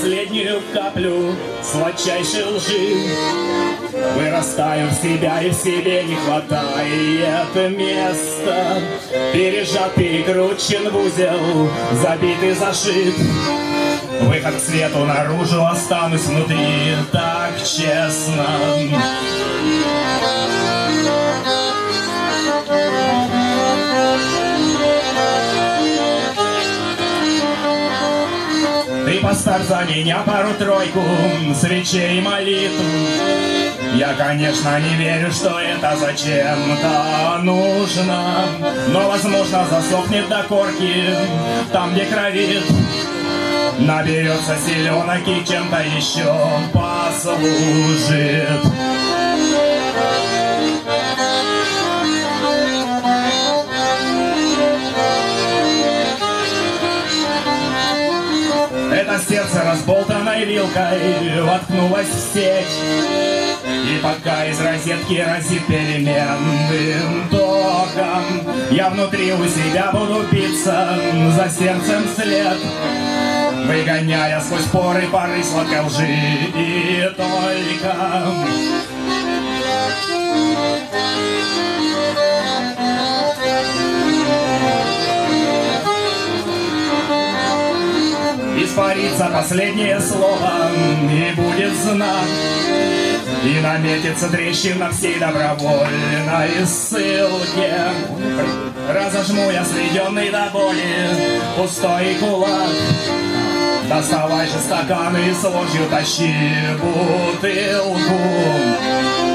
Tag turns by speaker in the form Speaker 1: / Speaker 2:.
Speaker 1: последнюю каплю сладчайшей лжи. Вырастаю в себя, и в себе не хватает места. Пережат, перекручен в узел, забитый зашит. Выход к свету наружу, останусь внутри, так честно. Ты поставь за меня пару-тройку свечей и молитв. Я, конечно, не верю, что это зачем-то нужно, но, возможно, засохнет до корки там, где кровит. Наберется селенок и чем-то еще послужит. Это сердце разболтанной вилкой воткнулось в сеть. И пока из розетки разит переменным током, я внутри у себя буду биться за сердцем вслед, выгоняя сквозь поры пары сладкой лжи и только. Испарится последнее слово, и будет знак, и наметится трещина всей добровольной ссылки. Разожму я сведенный до боли пустой кулак. Доставай же стаканы и с ложью тащи бутылку.